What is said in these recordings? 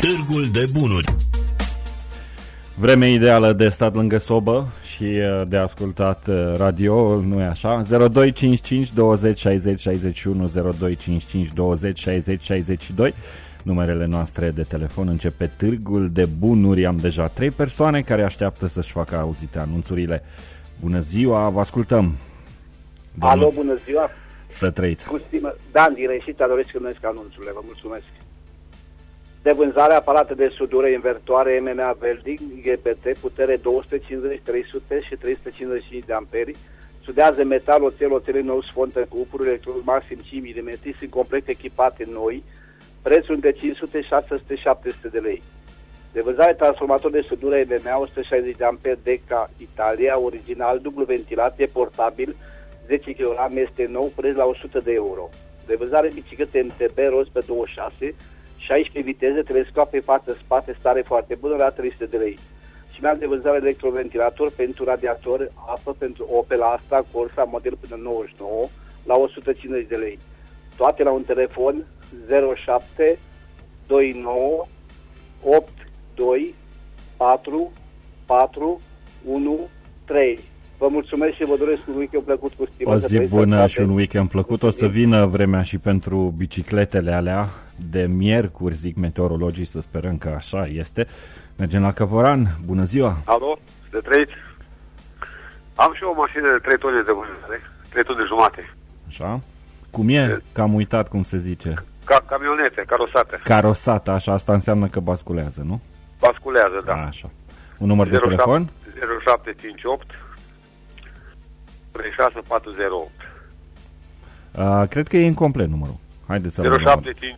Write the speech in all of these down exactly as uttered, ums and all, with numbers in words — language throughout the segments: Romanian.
Târgul de Bunuri. Vreme ideală de stat lângă sobă și de ascultat radio, nu e așa? zero doi cinci cinci douăzeci șaizeci șaizeci și unu, zero doi cinci cinci douăzeci șaizeci șaizeci și doi. Numerele noastre de telefon. Începe Târgul de Bunuri. Am deja trei persoane care așteaptă să-și facă auzite anunțurile. Bună ziua, vă ascultăm. Domnul... Alo, bună ziua. Să trăiți. Cu stimă, Dan din Reșița, doresc să anunțurile. Vă mulțumesc. De vânzare aparate de sudură invertoare M M A Welding G P T, putere două sute cincizeci, trei sute și trei sute cincizeci și cinci de amperi. Sudează metal, oțel, oțel nou, sfontă cu upuri, electrod maxim cinci milimetri, sunt complet echipate noi. Prețul de cinci sute, șase sute, șapte sute de lei. De vânzare transformator de sudură M M A o sută șaizeci de amperi Deca Italia, original, dublu ventilație, portabil, zece kilograme, este nou, preț la o sută de euro. De vânzare biciclete M T B roz pe douăzeci și șase, șaisprezece viteze, telescoape față-spate, stare foarte bună, la trei sute de lei. Și mi-am de vânzare electroventilator pentru radiator, apă pentru Opel Astra, Corsa, model până nouăzeci și nouă, la o sută cincizeci de lei. Toate la un telefon zero șapte doi nouă opt doi patru patru unu trei. Vă mulțumesc și vă doresc un weekend plăcut cu stimă. O zi bună și un weekend plăcut. O să vină vremea și pentru bicicletele alea de miercuri, zic meteorologii, să sperăm că așa este. Mergem la Căvoran. Bună ziua! Alo, de trăiți? Am și eu o mașină de trei tone de vânzare, trei tone jumate. Așa? Cum e? Că am uitat cum se zice. Ca camionete, carosate. Carosată, așa, asta înseamnă că basculează, nu? Basculează, da. Așa. Un număr de telefon? zero șapte cinci opt trei șase patru zero opt. Uh, cred că e incomplet numărul. Haideți să zero șapte cinci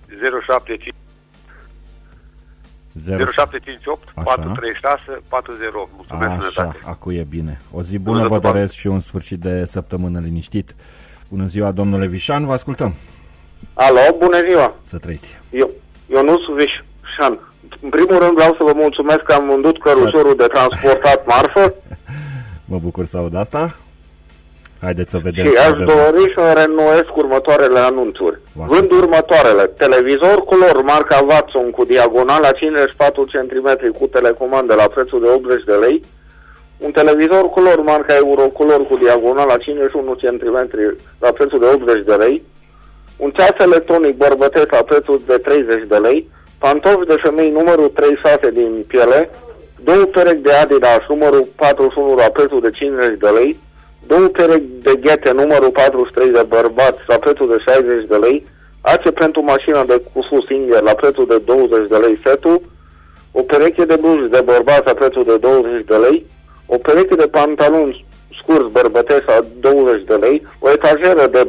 zero șapte cinci opt patru trei șase patru zero opt. Mulțumesc, așa, sănătate. Acu e bine. O zi bună, bună vă doresc și un sfârșit de săptămână liniștit. Bună ziua, domnule Vișan, vă ascultăm. Alo, bună ziua. Să trăiți. Eu, Ionuț Vișan. În primul rând vreau să vă mulțumesc că am vândut căruciorul de transportat marfă. Mă bucur să aud asta. Haideți să vedem. Și aș dori să reînnoiesc următoarele anunțuri. Vând următoarele. Televizor color marca Watson cu diagonala cincizeci și patru centimetri cu telecomandă la prețul de optzeci de lei. Un televizor color marca Eurocolor cu diagonala cincizeci și unu centimetri la prețul de optzeci de lei. Un ceas electronic bărbătesc la prețul de treizeci de lei. Pantofi de femei numărul treizeci și șase din piele. Două perechi de Adidas numărul patruzeci și unu la prețul de cincizeci de lei. Două perechi de ghete numărul patruzeci și trei de bărbați la prețul de șaizeci de lei. Ace pentru mașina de cusut singur la prețul de douăzeci de lei setul. O pereche de blugi de bărbați la prețul de douăzeci de lei. O pereche de pantaloni scurți bărbătești la douăzeci de lei. O etajeră de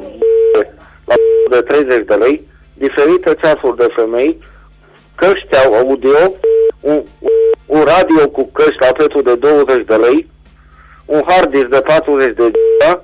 la de treizeci de lei. Diferite ceasuri de femei. Căști audio. Un, un radio cu căști la prețul de douăzeci de lei. Un hard disk de patruzeci de giga,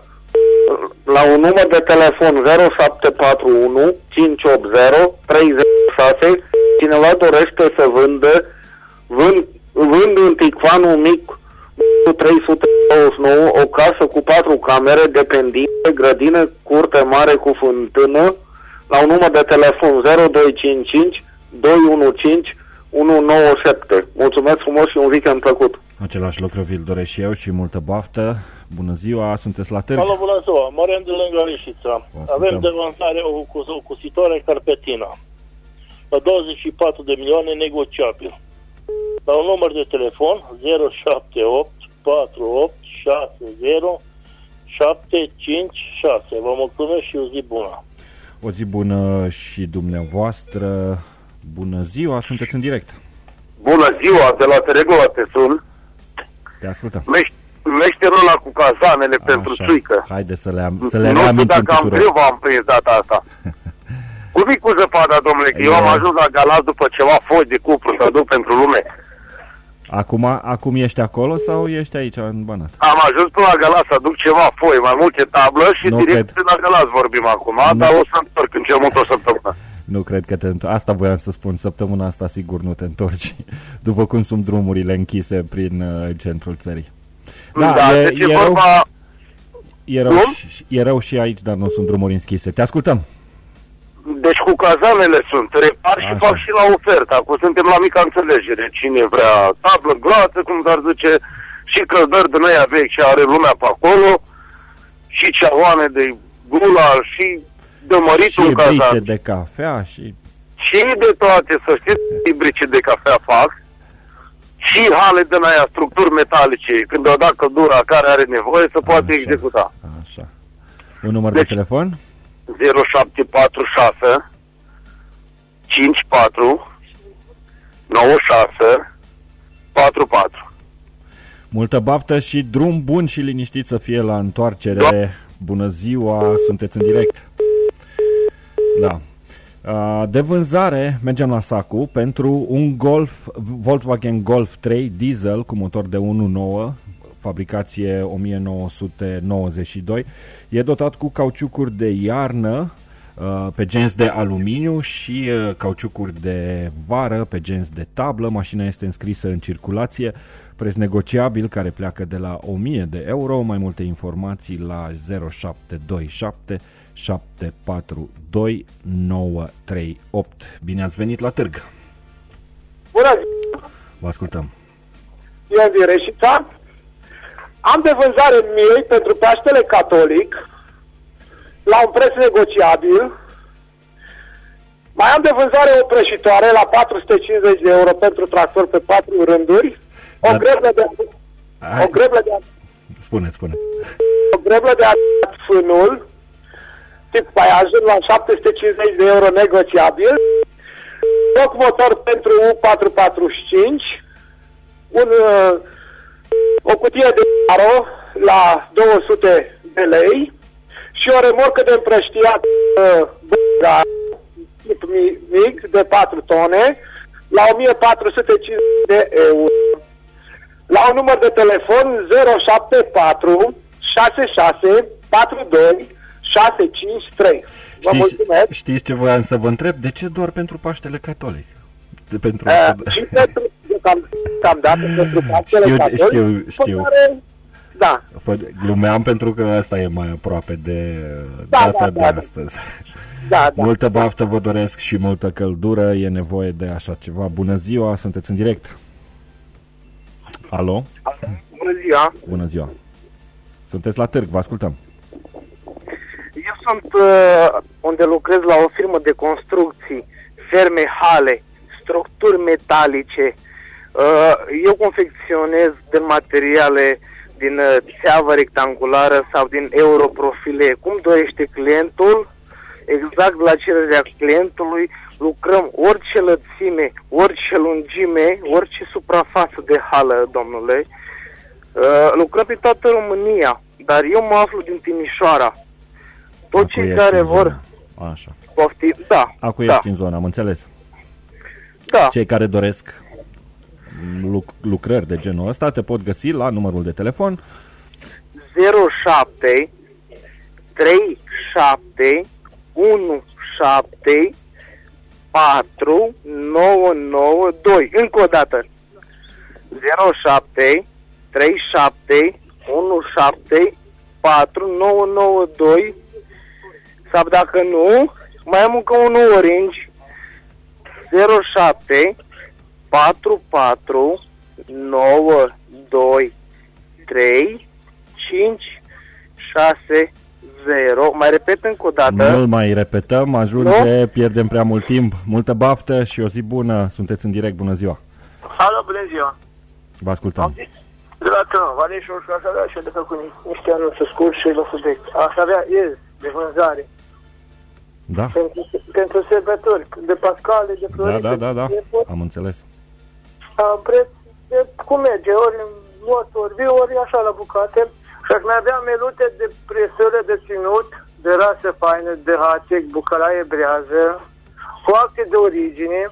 la un număr de telefon zero șapte patru unu cinci opt zero trei zero șase. Cineva dorește să vândă, vând, vând în Ticvanul mic cu trei sute douăzeci și nouă, o casă cu patru camere, dependinte, grădină, curte mare cu fântână, la un număr de telefon zero doi cinci cinci doi unu cinci unu nouă șapte. Mulțumesc frumos și un weekend plăcut. Același lucru vi-l doresc și eu și multă baftă. Bună ziua, sunteți la târg. Alo, bună ziua, Măren de lângă Reșița. Avem de vânzare o cusitoare carpetina la douăzeci și patru de milioane, negociabil. La un număr de telefon zero șapte opt patru opt șase zero șapte cinci șase. Vă mulțumesc și o zi bună. O zi bună și dumneavoastră. Bună ziua, sunteți în direct. Bună ziua, de la Teregova te sun. Te ascultăm. Meșterul ăla cu cazanele așa, pentru țuică. Haide să le, am, să le nu reamintim tuturor. Nu știu dacă am greu am prins data asta. Cum e cu zăpada, domnule, că eu am ajuns la Galați după ceva foi de cupru să duc pentru lume. Acum, acum ești acolo sau ești aici în Banat? Am ajuns până la Galați să aduc ceva foi, mai multe tablă și nu direct cred. La Galați vorbim acum, nu. Dar o să întorc în cel mult o săptămână. Nu cred că te întorci. Asta voiam să spun, săptămâna asta sigur nu te întorci, după cum sunt drumurile închise prin uh, centrul țării. Da, da e, deci e, e, vorba... rău, e, rău și, e rău și aici, dar nu sunt drumuri închise. Te ascultăm. Deci cu cazanele sunt, repar și Așa. fac și la ofertă. Acum suntem la mica înțelegere. Cine vrea tablă, groasă, cum s-ar zice, și căldări din aia vechi și are lumea pe acolo, și ceavoane de gulal, și de mărit un Și cazan. brice de cafea și... Și de toate, să știți, și brice de cafea fac, și hale din aia, structuri metalice, când o dat căldura care are nevoie, să poate Așa. executa. Așa. Un număr Deci- de telefon? zero șapte patru șase cinci patru nouă șase patru patru. Multă baftă și drum bun și liniștit să fie la întoarcere. Da. Bună ziua, sunteți în direct. Da. Uh, De vânzare mergem la Sacu pentru un Golf, Volkswagen Golf trei diesel cu motor de unu virgulă nouă, fabricație o mie nouă sute nouăzeci și doi. E dotat cu cauciucuri de iarnă uh, pe genți de aluminiu și uh, cauciucuri de vară pe genți de tablă. Mașina este înscrisă în circulație, preț negociabil care pleacă de la o mie de euro. Mai multe informații la zero șapte doi șapte șapte patru doi nouă trei opt. Bine ați venit la târg. Bună ziua! Vă ascultăm. Eu din Reșița. Am de vânzare miei pentru Paștele Catolic la un preț negociabil. Mai am de vânzare o prăjitoare la patru sute cincizeci de euro pentru tractor pe patru rânduri. O Dar- greblă de Hai, o greblă de spuneți, spuneți. o greblă de adat fânul tip Paiajen la șapte sute cincizeci de euro negociabil. Loc motor pentru U patru patruzeci și cinci. Un uh, o cutie de aro la două sute de lei și o remorcă de împrăștiat uh, băga, tip mi- mic de patru tone la o mie patru sute cincizeci de euro. La un număr de telefon zero șapte patru șase șase patru doi șase cinci trei. Vă Știți, mulțumesc. știți ce voiam să vă întreb? De ce doar pentru Paștele Catolic? De, pentru... Uh, și pentru cam, cam dat pentru Paștele Știu, Catolic, știu, știu. pe care- Da. Glumeam pentru că asta e mai aproape de Da, data da, de da, da. astăzi. Da, da. Multă baftă vă doresc și multă căldură. E nevoie de așa ceva. Bună ziua, sunteți în direct. Alo? Bună ziua! Bună ziua. Sunteți la târg, vă ascultăm. Eu sunt uh, unde lucrez la o firmă de construcții, ferme, hale, structuri metalice. Uh, eu confecționez din materiale din uh, țeavă rectangulară sau din europrofile. Cum dorește clientul, exact la cererea clientului, lucrăm orice lățime, orice lungime, orice suprafață de hală, domnule. Uh, lucrăm pe toată România, dar eu mă aflu din Timișoara. Toți Acu cei ești care în vor zona. Așa. pofti, da, Acu da, ești în zonă, am înțeles. da. Cei care doresc luc- lucrări de genul ăsta te pot găsi la numărul de telefon zero șapte trei șapte unu șapte patru nouă nouă doi. Încă o dată. zero șapte trei șapte unu șapte patru nouă nouă doi. Sau dacă nu, mai am încă un Orange. zero șapte patru patru nouă doi trei cinci șase zero. Mai repet încă o dată. Nu-l mai repetăm, ajunge, nu? Pierdem prea mult timp. Multă baftă și o zi bună. Sunteți în direct, bună ziua. Alo, bună ziua! Vă ascultăm. De la Tău, Valeșul și aș avea și eu de făcut niște anunțuri scurt și la subiect. Aș avea ieri de vânzare Da? pentru, pentru sărbători, de Pascale, de Da, Floride. da, da, da. de pot, Am înțeles. a, preț de cum merge, ori în mort, ori viu, ori așa la bucate. Și aș mai avea melute de presări de ținut, de rase faine, de hatec, bucălaie brează, cu acte de origine.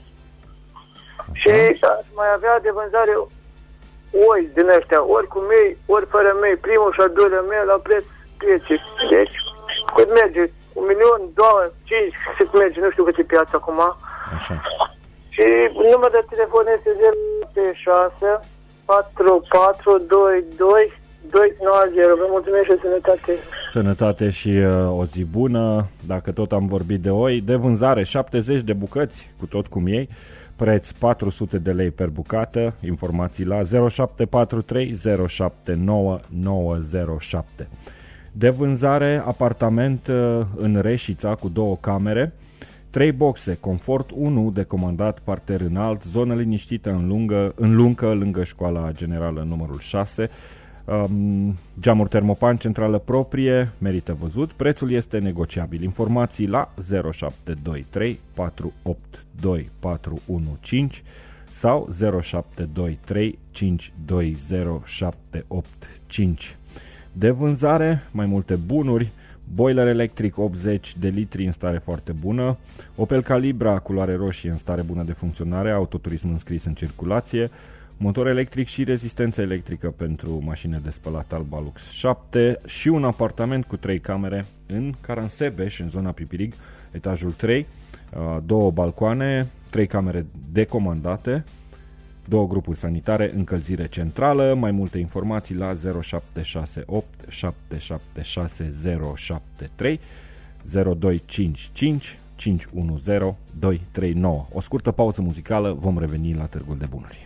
Și aș mai avea de vânzare oi din ăștia, ori cu mei, ori fără mei, primul și al doilea meu la preț piețe. Deci, cât merge? Un milion, două, cinci, cât merge, nu știu cât e piața acum. Așa. Și numărul de telefon este zero șase patru patru doi doi doi nouă zero. Vă mulțumesc și sănătate! Sănătate și uh, o zi bună. Dacă tot am vorbit de oi, de vânzare șaptezeci de bucăți, cu tot cum ei, preț patru sute de lei per bucată. Informații la zero șapte patru trei zero șapte nouă nouă zero șapte. De vânzare apartament uh, în Reșița cu două camere, trei boxe, confort unu de comandat, parter înalt, zonă liniștită în, lungă, în luncă, lângă școala generală numărul șase, um, geamuri termopan, centrală proprie, merită văzut, prețul este negociabil. Informații la zero șapte doi trei patru opt doi patru unu cinci sau zero șapte doi trei cinci doi zero șapte opt cinci. De vânzare, mai multe bunuri, boiler electric optzeci de litri în stare foarte bună, Opel Calibra culoare roșie în stare bună de funcționare, autoturism înscris în circulație, motor electric și rezistență electrică pentru mașini de spălat Albalux șapte și un apartament cu trei camere în Caransebeș, în zona Pipirig, etajul trei, două balcoane, trei camere decomandate, două grupuri sanitare, încălzire centrală. Mai multe informații la zero șapte șase opt șapte șapte șase zero șapte trei zero doi cinci cinci cinci unu zero doi trei nouă. O scurtă pauză muzicală, vom reveni la Târgul de Bunuri.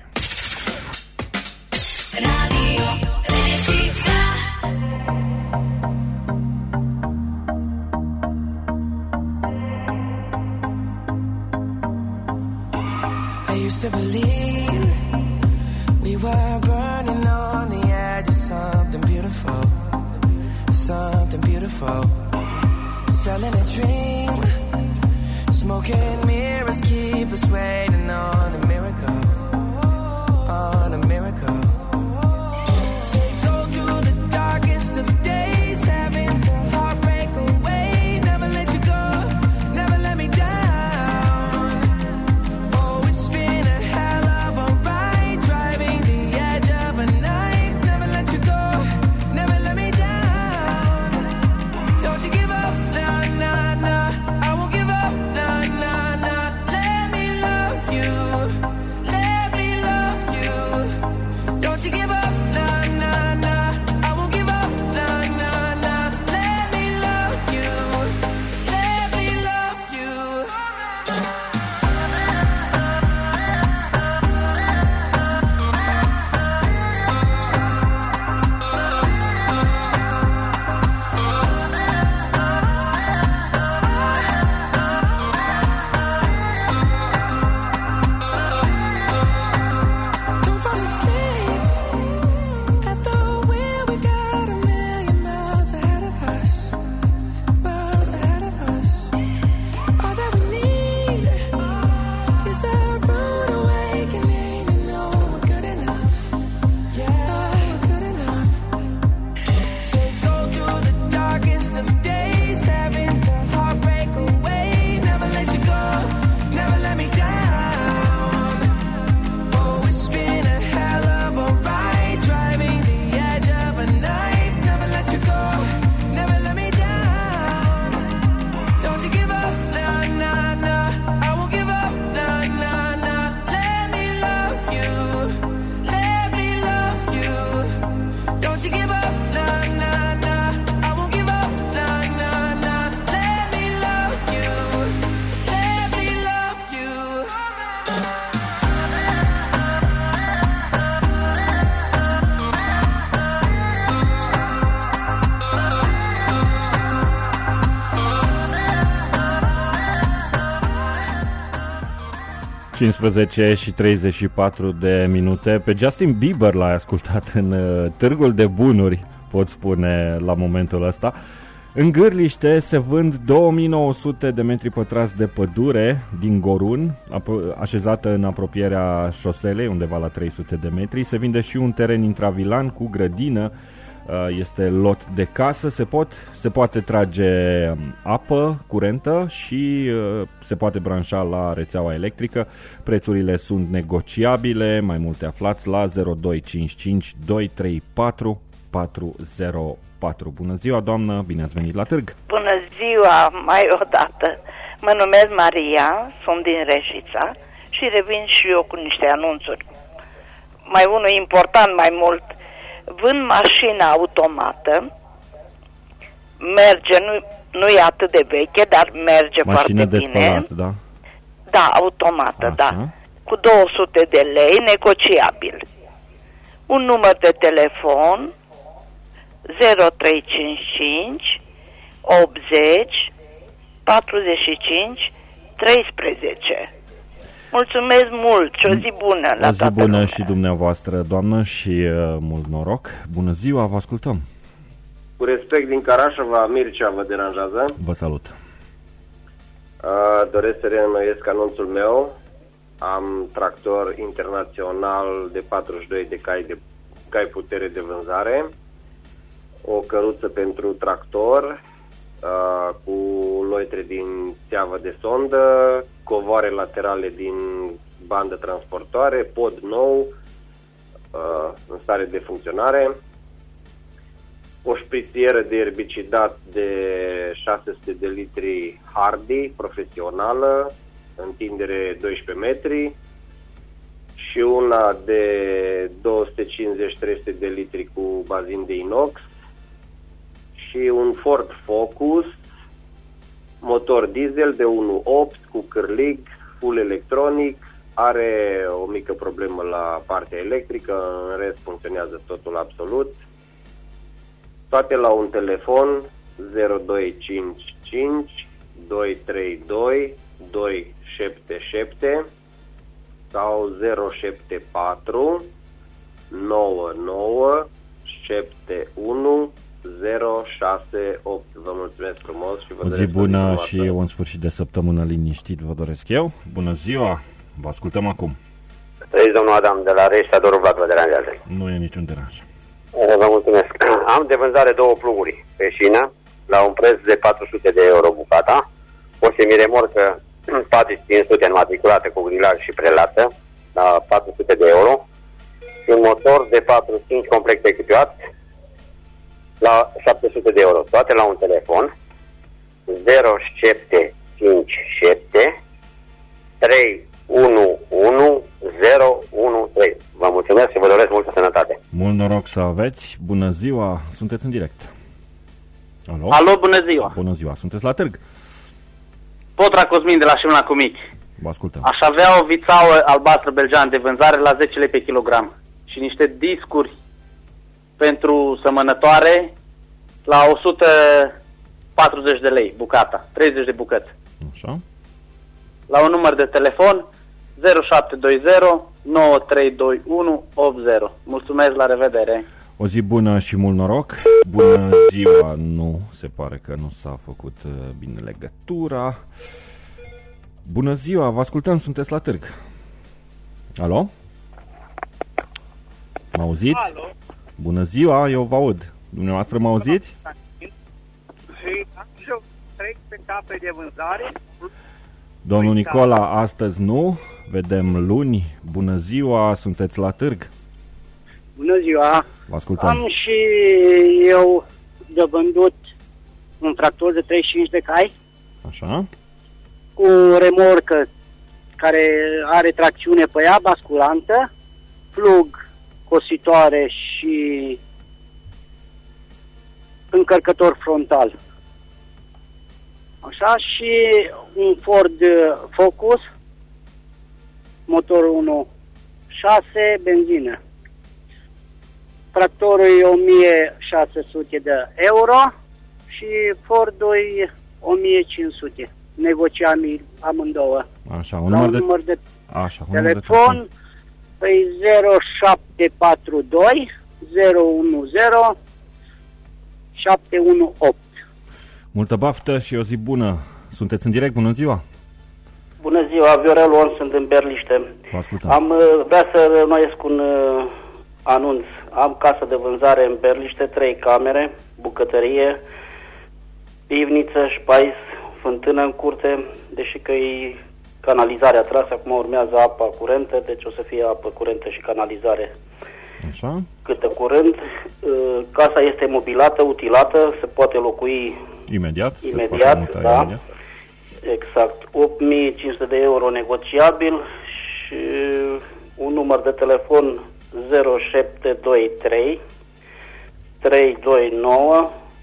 Radio Reșița. I used to believe we were burning on the edge of something beautiful, something beautiful. Selling a dream, smoking mirrors keep us waiting on a miracle, on a miracle. They go through the darkest of days, having to heartbreak away. Never let you go, never let me down. Oh, it's been a hell of a ride, driving the edge of a knife. Never let you go, never let me down. Don't you give up, nah, nah, nah. I won't give up, nah, nah, nah. Let me love you, let me love you. Don't you give up, nah, nah, nah. I won't give up, nah, nah, nah. Let me love you, let me love you. Don't fall asleep at the wheel. We've got a million miles ahead of us, miles ahead of us. All that we need is a rude awakening to know we're good enough. Yeah, we're good enough. They go through the darkest of days, having to heartbreak away. Never let you go, never let me down. Oh, it's been a hell of a ride, driving the edge of a knife. Never let you go, never let me down. Don't you give up, nah, nah, nah. I won't give up, nah, nah, nah. Let me love you, let me love you. Don't you give up, nah, nah, nah. I won't give up, nah, nah, nah. Let me love you, let me love you. cincisprezece și treizeci și patru de minute. Pe Justin Bieber l-ai ascultat în uh, Târgul de Bunuri, pot spune la momentul ăsta. În Gârliște se vând două mii nouă sute de metri pătrați de pădure din Gorun, apro- așezată în apropierea șoselei, undeva la trei sute de metri. Se vinde și un teren intravilan cu grădină, uh, este lot de casă, se, pot, se poate trage apă curentă și uh, se poate branșa la rețeaua electrică. Prețurile sunt negociabile, mai multe aflați la zero doi cinci cinci doi trei patru patru zero patru. Bună ziua, doamnă, bine ați venit la târg. Bună ziua, mai o dată. Mă numesc Maria, sunt din Reșița și revin și eu cu niște anunțuri. Mai unul important mai mult, vând mașina automată, merge, nu, nu e atât de veche, dar merge Mașină foarte de bine. spălat, da? Da, automată, Așa. da. Cu două sute de lei, negociabil. Un număr de telefon zero trei cinci cinci optzeci patruzeci și cinci treisprezece. Mulțumesc mult și o zi bună la O zi toată bună lumea. și dumneavoastră, doamnă, și uh, mult noroc. Bună ziua, vă ascultăm. Cu respect din Carașova, Mircea vă deranjează. Vă salut. Uh, doresc să reînnoiesc anunțul meu. Am tractor internațional de patruzeci și doi de cai, de cai putere de vânzare, o căruță pentru tractor uh, cu loitre din țeavă de sondă, covoare laterale din bandă transportoare, pod nou uh, în stare de funcționare, o șprițieră de erbicidat de șase sute de litri Hardy, profesională, întindere doisprezece metri, și una de două sute cincizeci trei sute de litri cu bazin de inox, și un Ford Focus, motor diesel de unu virgulă opt cu cârlig, full electronic, are o mică problemă la partea electrică, în rest funcționează totul absolut. Toate la un telefon zero doi cinci cinci doi trei doi doi șapte șapte sau zero șapte patru nouă nouă șapte unu zero șase opt. Vă mulțumesc frumos și vă O zi doresc bună o zi și un sfârșit de săptămână liniștit vă doresc eu. Bună ziua, vă ascultăm acum. Trăiți, domnul Adam, de la Rești, Adorul Vlad, vă deranjează. Nu e niciun deranj. Vă mulțumesc. Am de vânzare două pluguri pe șină, la un preț de patru sute de euro bucata, o semiremorcă patru cinci sute înmatriculată cu grilaj și prelată, la patru sute de euro, și un motor de patruzeci și cinci complet echipat, la șapte sute de euro. Toate la un telefon zero șapte cinci șapte trei unu unu zero unu trei. Vă mulțumesc și vă doresc multă sănătate. Mult noroc să aveți. Bună ziua, sunteți în direct. Alo? Alo, bună ziua. Bună ziua, sunteți la târg. Potra Cosmin de la Șimla cu Mici. Vă ascultăm. Aș avea o vițauă albastră belgean de vânzare la zece lei pe kilogram și niște discuri pentru sămănătoare la o sută patruzeci de lei bucata, treizeci de bucăți. Așa. La un număr de telefon zero șapte doi zero nouă trei doi unu opt zero. Mulțumesc, la revedere. O zi bună și mult noroc. Bună ziua, nu, se pare că nu s-a făcut uh, bine legătura. Bună ziua, vă ascultăm, sunteți la târg. Alo? Mă auziți? Alo. Bună ziua, eu vă aud. Dumneavoastră mă auziți? Și am și eu trei pe de vânzare. Domnul Nicola, astăzi nu, vedem luni. Bună ziua, sunteți la târg. Bună ziua! Vă ascultăm. Am și eu de vândut un tractor de treizeci și cinci de cai. Așa. Cu remorcă care are tracțiune pe ea, basculantă, plug, cositoare și încărcător frontal. Așa, și un Ford Focus, motor unu virgulă șase, benzină. Tractorul e o mie șase sute de euro și Fordul e o mie cinci sute. Negociam amândouă. Așa, un La număr un de... număr de Așa, un număr de telefon, pe zero șapte patru doi zero unu zero șapte unu opt. Multă baftă și o zi bună. Sunteți în direct, bună ziua. Bună ziua, Viorel Orn, sunt în Berliște. Vă ascultăm. Am uh, vrea să rănoiesc un uh, anunț. Am casă de vânzare în Berliște, trei camere, bucătărie, pivniță, șpais, fântână în curte, deși că e canalizarea trasă, acum urmează apa curentă, deci o să fie apă curentă și canalizare. Așa. Câtă curând. Uh, casa este mobilată, utilată, se poate locui Imediat. imediat, da. Imediat. Exact. opt mii cinci sute de euro negociabil și un număr de telefon zero șapte doi trei trei doi nouă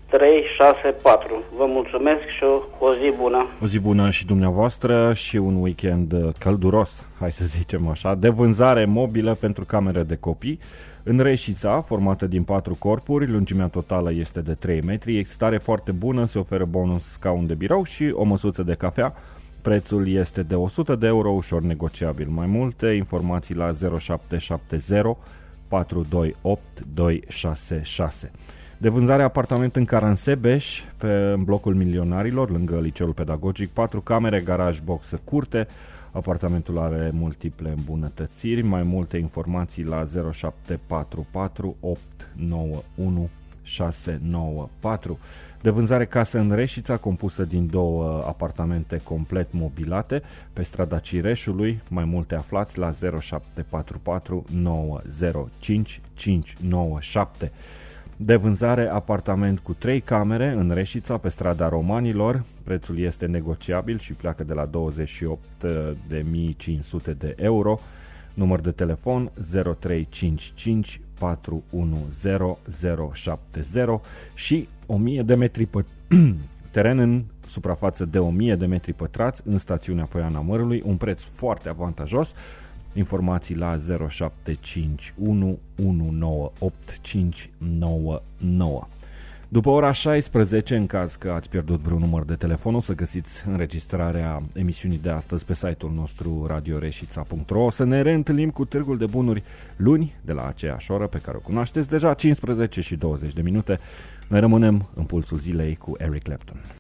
trei șase patru. Vă mulțumesc și o, o zi bună. O zi bună și dumneavoastră și un weekend călduros, hai să zicem așa, de vânzare mobilă pentru camere de copii. În Reșița, formată din patru corpuri, lungimea totală este de trei metri, stare foarte bună, se oferă bonus scaun de birou și o măsuță de cafea. Prețul este de o sută de euro, ușor negociabil. Mai multe informații la zero șapte șapte zero patru doi opt doi șase șase. De vânzare apartament în Caransebeș, pe în blocul Milionarilor, lângă liceul pedagogic, patru camere, garaj, boxă, curte. Apartamentul are multiple îmbunătățiri. Mai multe informații la zero șapte patru patru opt nouă unu șase nouă patru. De vânzare casă în Reșița, compusă din două apartamente complet mobilate, pe strada Cireșului. Mai multe aflați la zero șapte patru patru nouă zero cinci cinci nouă șapte. De vânzare apartament cu trei camere în Reșița, pe strada Romanilor. Prețul este negociabil și pleacă de la douăzeci și opt de mii cinci sute de euro. Număr de telefon zero trei cinci cinci patru unu zero zero șapte zero și o mie de metri pătrați, teren în suprafață de o mie de metri pătrați în stațiunea Poiana Mărului, un preț foarte avantajos. Informații la zero șapte cinci unu unu nouă opt cinci nouă nouă. După ora șaisprezece, în caz că ați pierdut vreun număr de telefon, o să găsiți înregistrarea emisiunii de astăzi pe site-ul nostru radio reșița punct ro. O să ne reîntâlnim cu Târgul de Bunuri luni, de la aceeași oră pe care o cunoașteți deja, cincisprezece și douăzeci de minute. Noi rămânem în pulsul zilei cu Eric Clapton.